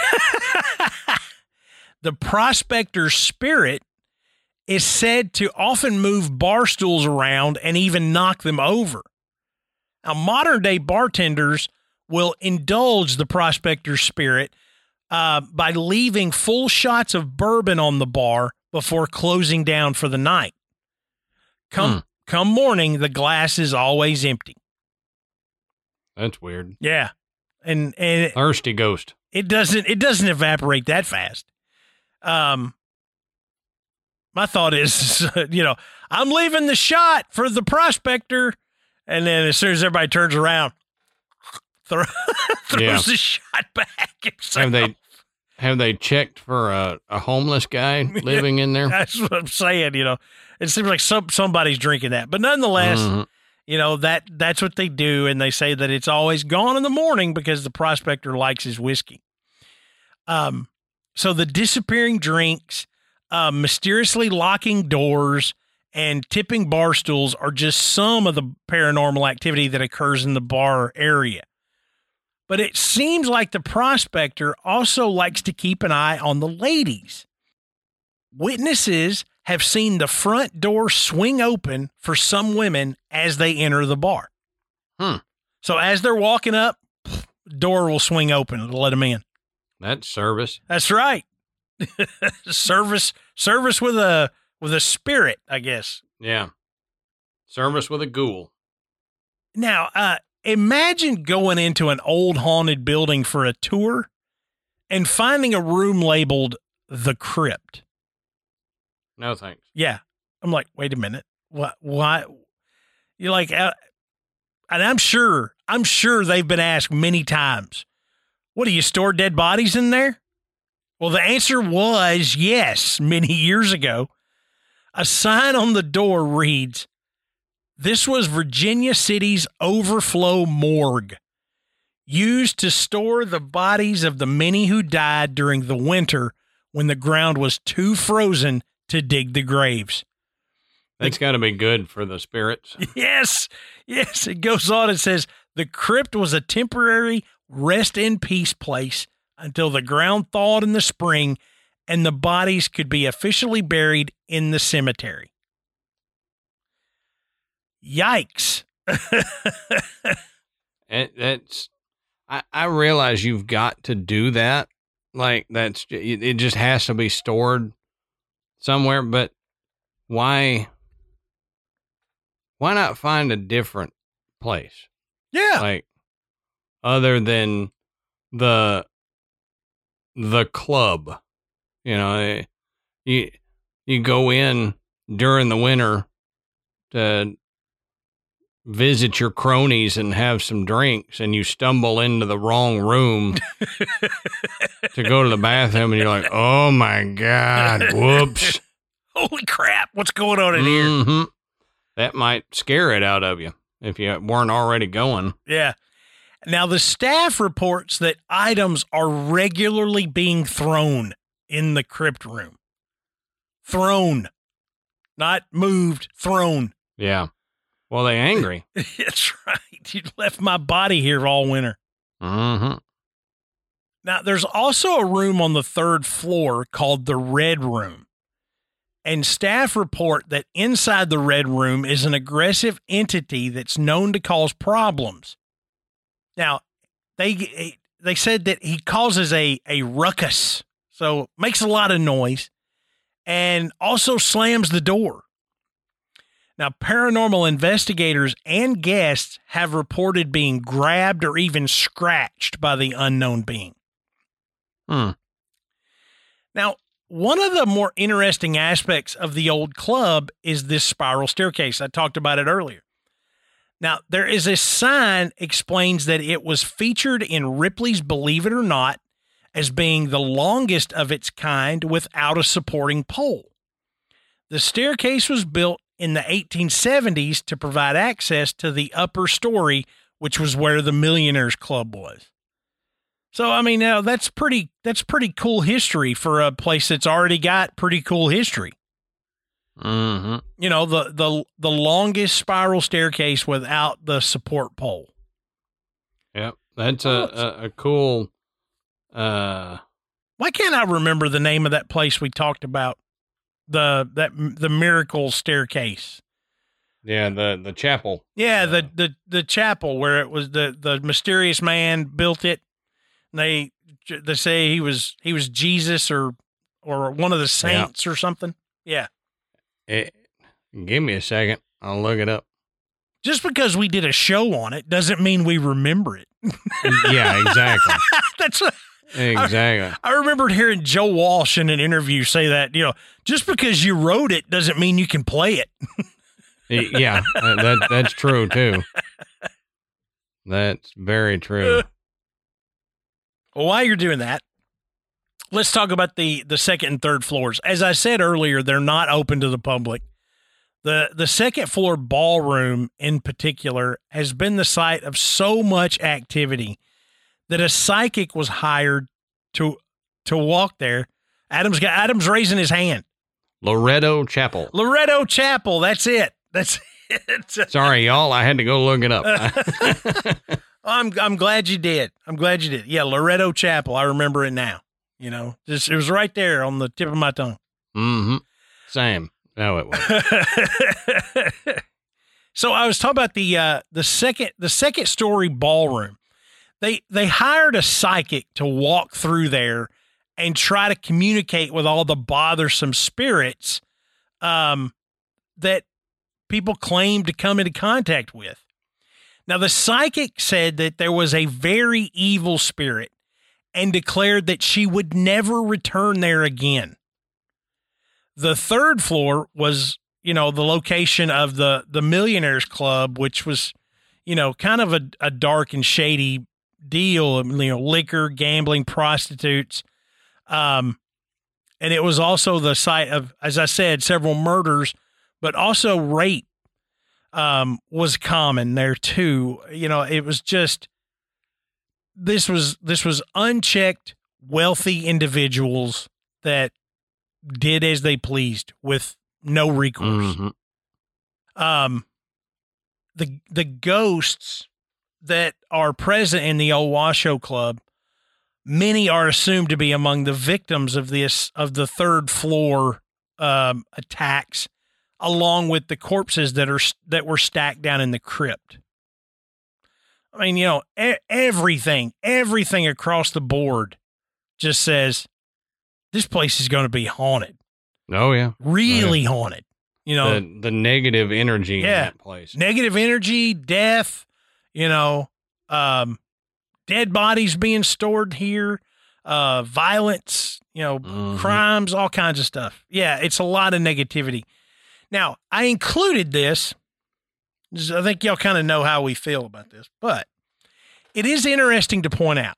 The prospector's spirit is said to often move bar stools around and even knock them over. Now, modern-day bartenders will indulge the prospector's spirit by leaving full shots of bourbon on the bar before closing down for the night. Come morning, the glass is always empty. That's weird. Yeah. And thirsty ghost. It doesn't evaporate that fast. My thought is, I'm leaving the shot for the prospector. And then as soon as everybody turns around, throws the shot back. Have they checked for a homeless guy living in there? That's what I'm saying. It seems like somebody's drinking that, but nonetheless, that's what they do. And they say that it's always gone in the morning because the prospector likes his whiskey. So the disappearing drinks, mysteriously locking doors, and tipping bar stools are just some of the paranormal activity that occurs in the bar area. But it seems like the prospector also likes to keep an eye on the ladies. Witnesses have seen the front door swing open for some women as they enter the bar. So as they're walking up, door will swing open to let them in. That's service. That's right. Service with a spirit, I guess. Yeah. Service with a ghoul. Now, imagine going into an old haunted building for a tour and finding a room labeled The Crypt. No, thanks. Yeah. I'm like, wait a minute. What? Why? You're like, and I'm sure they've been asked many times, what, do you store dead bodies in there? Well, the answer was yes, many years ago. A sign on the door reads, "This was Virginia City's overflow morgue, used to store the bodies of the many who died during the winter when the ground was too frozen to dig the graves." That's got to be good for the spirits. Yes. It goes on. It says, the crypt was a temporary rest in peace place until the ground thawed in the spring and the bodies could be officially buried in the cemetery. Yikes. I realize you've got to do that. Like it just has to be stored somewhere, but why not find a different place? Yeah. Like other than the club, you go in during the winter to visit your cronies and have some drinks, and you stumble into the wrong room to go to the bathroom, and you're like, oh my God, whoops. Holy crap, what's going on in here? That might scare it out of you if you weren't already going. Yeah. Now, the staff reports that items are regularly being thrown in the crypt room. Thrown. Not moved, thrown. Yeah. Well, they angry. That's right. You left my body here all winter. Mm-hmm. Now, there's also a room on the 3rd floor called the Red Room. And staff report that inside the Red Room is an aggressive entity that's known to cause problems. Now, they said that he causes a ruckus, so makes a lot of noise, and also slams the door. Now, paranormal investigators and guests have reported being grabbed or even scratched by the unknown being. Now, one of the more interesting aspects of the old club is this spiral staircase. I talked about it earlier. Now, there is a sign explains that it was featured in Ripley's Believe It or Not as being the longest of its kind without a supporting pole. The staircase was built in the 1870s to provide access to the upper story, which was where the Millionaires Club was. So, I mean, now that's pretty cool history for a place that's already got pretty cool history. Mm-hmm. You know, the longest spiral staircase without the support pole. Yep, that's a cool. Why can't I remember the name of that place we talked about? The miracle staircase. Yeah, the chapel. Yeah, the chapel where it was the mysterious man built it. They say he was Jesus or one of the saints or something. Yeah. Give me a second. I'll look it up. Just because we did a show on it doesn't mean we remember it. Yeah, exactly. Exactly. I remembered hearing Joe Walsh in an interview say that, you know, just because you wrote it doesn't mean you can play it. Yeah, that's true too. That's very true. Well, while you're doing that, let's talk about the second and third floors. As I said earlier, they're not open to the public. The second floor ballroom in particular has been the site of so much activity that a psychic was hired to walk there. Adam's raising his hand. Loretto Chapel. Loretto Chapel. That's it. That's it. Sorry, y'all. I had to go look it up. I'm glad you did. Yeah, Loretto Chapel. I remember it now. You know, it was right there on the tip of my tongue. Mm-hmm. Same. No, it was. So I was talking about the second story ballroom. They hired a psychic to walk through there and try to communicate with all the bothersome spirits that people claim to come into contact with. Now, the psychic said that there was a very evil spirit and declared that she would never return there again. The third floor was, you know, the location of the Millionaires Club, which was, you know, kind of a dark and shady deal, you know, liquor, gambling, prostitutes. And it was also the site of, as I said, several murders, but also rape was common there too. You know, it was just, this was unchecked, wealthy individuals that did as they pleased with no recourse. Mm-hmm. The ghosts that are present in the old Washoe Club, many are assumed to be among the victims of the third floor attacks, along with the corpses that were stacked down in the crypt. I mean, you know, everything across the board just says this place is going to be haunted. Oh yeah, really haunted. You know, the negative energy in that place. Negative energy, death. You know, dead bodies being stored here, violence. You know, crimes, all kinds of stuff. Yeah, it's a lot of negativity. Now, I included this. I think y'all kind of know how we feel about this, but it is interesting to point out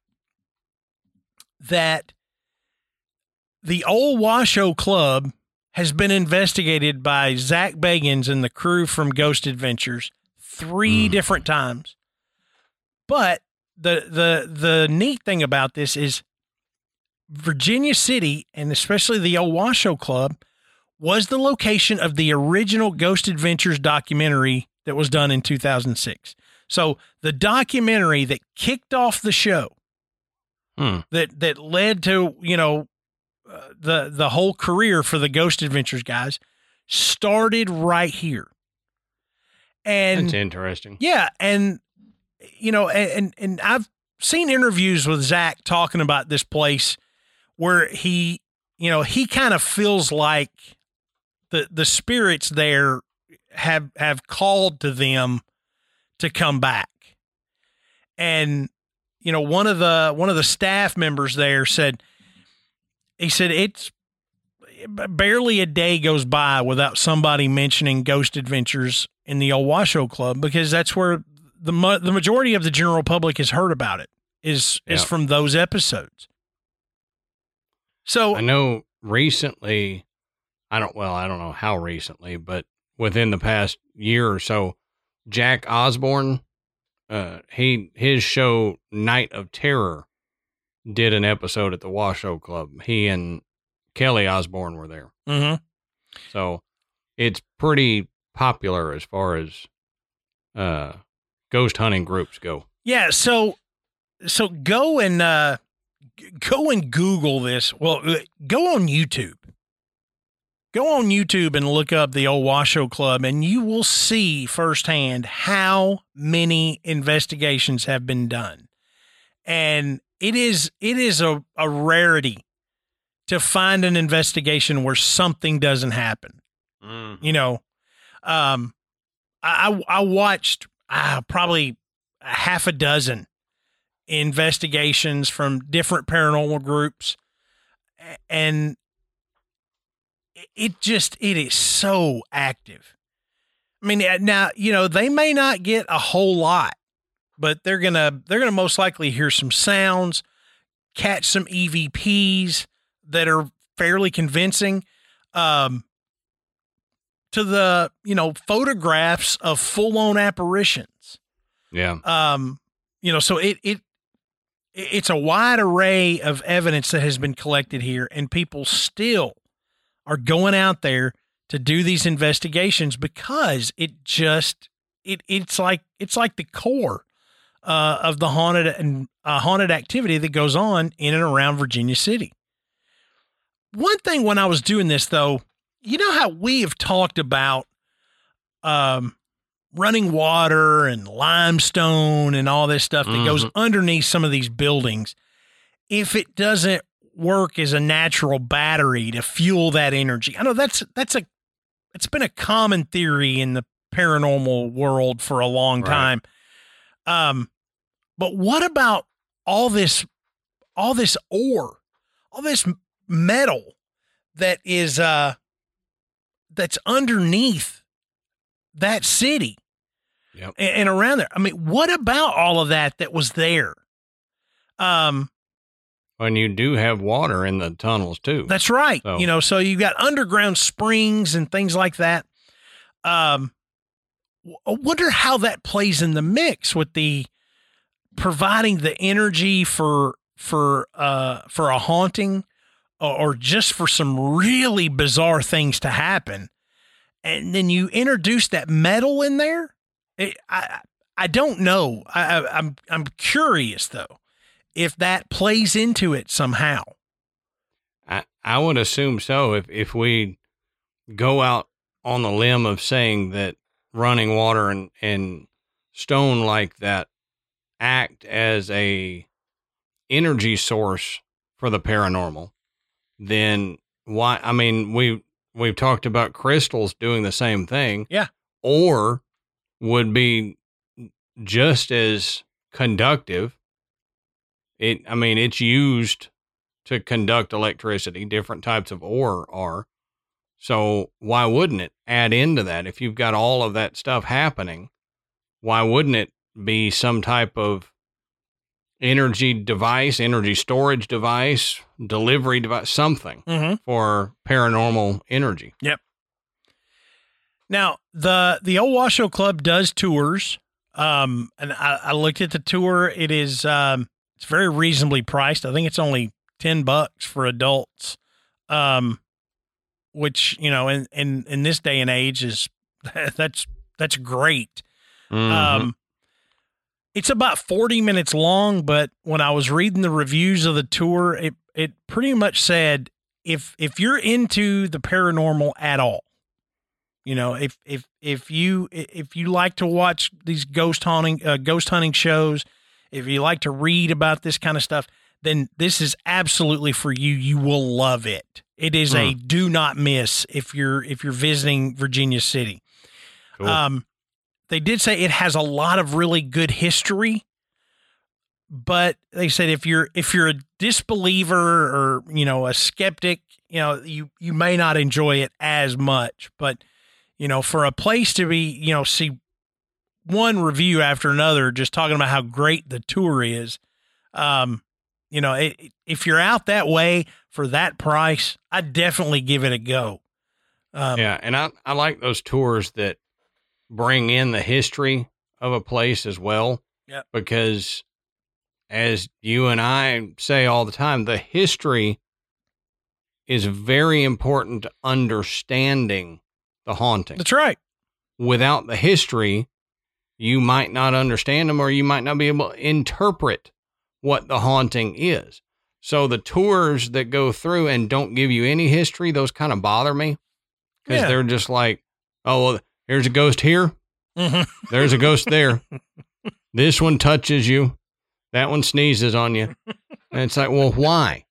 that the old Washoe Club has been investigated by Zach Bagans and the crew from Ghost Adventures 3 different times. But the neat thing about this is Virginia City, and especially the old Washoe Club, was the location of the original Ghost Adventures documentary that was done in 2006. So the documentary that kicked off the show, that led to, you know, the whole career for the Ghost Adventures guys, started right here. And that's interesting. Yeah, and you know, and I've seen interviews with Zach talking about this place where he kind of feels like the spirits there have called to them to come back. And, you know, one of the staff members there said it's barely a day goes by without somebody mentioning Ghost Adventures in the Old Washoe Club, because that's where the majority of the general public has heard about it is from those episodes. So I know recently, I don't know how recently, but within the past year or so, Jack Osborne, his show Night of Terror did an episode at the Washoe Club. He and Kelly Osborne were there. Mm-hmm. So it's pretty popular as far as ghost hunting groups go. Yeah, so go and Google this. Well, go on YouTube. Go on YouTube and look up the Old Washoe Club, and you will see firsthand how many investigations have been done. And it is a rarity to find an investigation where something doesn't happen. You know, I watched probably a half a dozen investigations from different paranormal groups, and it is so active. I mean, now, you know, they may not get a whole lot, but they're gonna most likely hear some sounds, catch some EVPs that are fairly convincing, to the, you know, photographs of full-on apparitions. Yeah. You know, so it's a wide array of evidence that has been collected here, and people still are going out there to do these investigations because it's like the core of the haunted activity that goes on in and around Virginia City. One thing when I was doing this, though, you know how we have talked about running water and limestone and all this stuff that goes underneath some of these buildings. If it doesn't work as a natural battery to fuel that energy, I know it's been a common theory in the paranormal world for a long time. But what about all this ore, all this metal that is that's underneath that city? Yep. And around there? I mean, what about all of that was there? And you do have water in the tunnels too. That's right. So. You know, so you've got underground springs and things like that. I wonder how that plays in the mix with the providing the energy for a haunting, or just for some really bizarre things to happen. And then you introduce that metal in there. I don't know. I'm curious though, if that plays into it somehow. I would assume so. If we go out on the limb of saying that running water and stone like that act as a energy source for the paranormal, then why? I mean, we've talked about crystals doing the same thing. Yeah. Or would be just as conductive. It's used to conduct electricity. Different types of ore are. So why wouldn't it add into that? If you've got all of that stuff happening, why wouldn't it be some type of energy device, energy storage device, delivery device, something for paranormal energy? Yep. Now, the Old Washoe Club does tours. And I looked at the tour. It is, it's very reasonably priced. I think it's only $10 for adults. Which, you know, in this day and age is, that's great. It's about 40 minutes long, but when I was reading the reviews of the tour, it pretty much said, if you're into the paranormal at all, you know, if you like to watch these ghost hunting shows, if you like to read about this kind of stuff, then this is absolutely for you. You will love it. It is a do not miss if you're visiting Virginia City. Cool. They did say it has a lot of really good history, but they said if you're a disbeliever or, you know, a skeptic, you know, you may not enjoy it as much. But, you know, for a place to be, you know, see one review after another just talking about how great the tour is, you know, if you're out that way for that price, I'd definitely give it a go. Yeah, and I like those tours that bring in the history of a place as well. Yeah. Because as you and I say all the time, the history is very important to understanding the haunting. That's right. Without the history, you might not understand them, or you might not be able to interpret what the haunting is. So the tours that go through and don't give you any history, those kind of bother me, because they're just like, oh, well, here's a ghost here. There's a ghost there. This one touches you. That one sneezes on you. And it's like, well, why?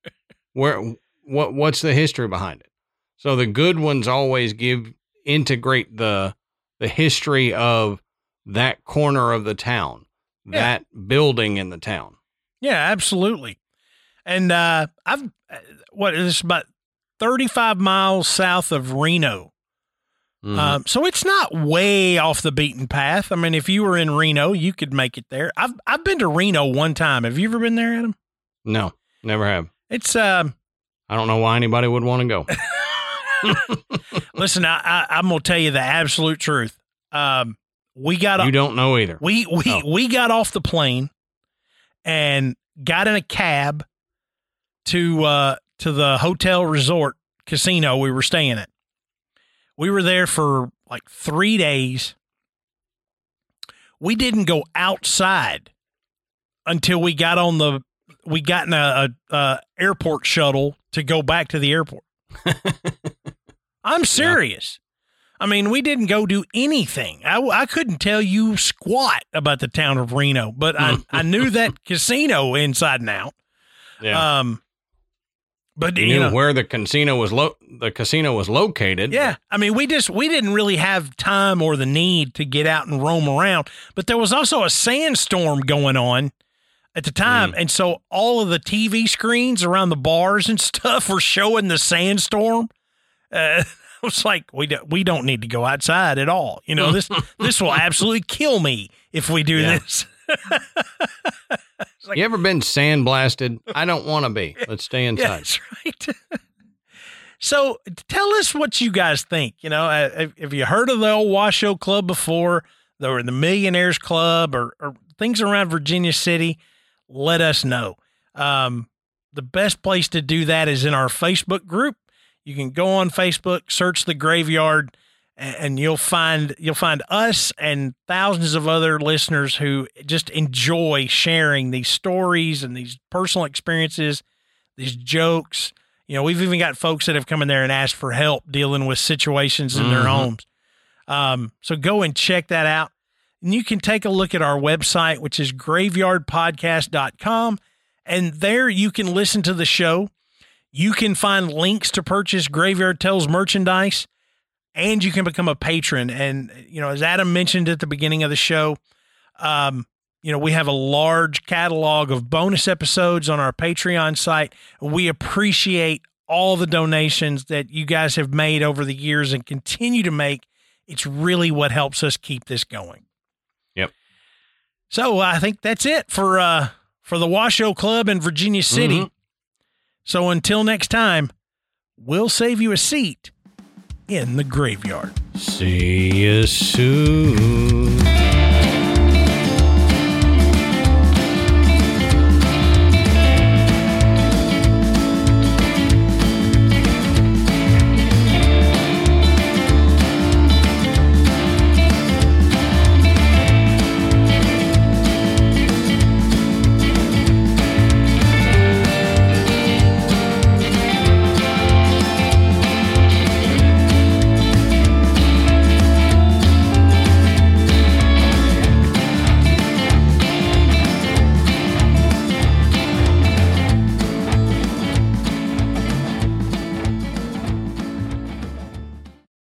What's the history behind it? So the good ones always integrate the history of that corner of the town, that building in the town. Yeah, absolutely. And this is about 35 miles south of Reno. So it's not way off the beaten path. I mean, if you were in Reno, you could make it there. I've been to Reno one time. Have you ever been there, Adam? No, never have. It's I don't know why anybody would want to go. Listen, I'm gonna tell you the absolute truth. You don't know either. We got off the plane and got in a cab to the hotel resort casino we were staying at. We were there for like 3 days. We didn't go outside until we got in a airport shuttle to go back to the airport. I'm serious. Yeah. I mean, we didn't go do anything. I couldn't tell you squat about the town of Reno, but I knew that casino inside and out. Yeah. But you knew where the casino was located. Yeah. I mean, we didn't really have time or the need to get out and roam around, but there was also a sandstorm going on at the time. And so all of the TV screens around the bars and stuff were showing the sandstorm. It was like, we don't need to go outside at all. You know, this will absolutely kill me if we do this. Like, you ever been sandblasted? I don't want to be. Let's stay inside. Yeah, that's right. So tell us what you guys think. You know, have you heard of the old Washoe Club before, or the Millionaires Club, or things around Virginia City? Let us know. The best place to do that is in our Facebook group. You can go on Facebook, search The Graveyard, and you'll find us and thousands of other listeners who just enjoy sharing these stories and these personal experiences, these jokes. You know, we've even got folks that have come in there and asked for help dealing with situations in their homes. So go and check that out. And you can take a look at our website, which is graveyardpodcast.com. And there you can listen to the show. You can find links to purchase Graveyard Tales merchandise, and you can become a patron. And, you know, as Adam mentioned at the beginning of the show, you know, we have a large catalog of bonus episodes on our Patreon site. We appreciate all the donations that you guys have made over the years and continue to make. It's really what helps us keep this going. Yep. So I think that's it for the Washoe Club in Virginia City. So until next time, we'll save you a seat in the graveyard. See you soon.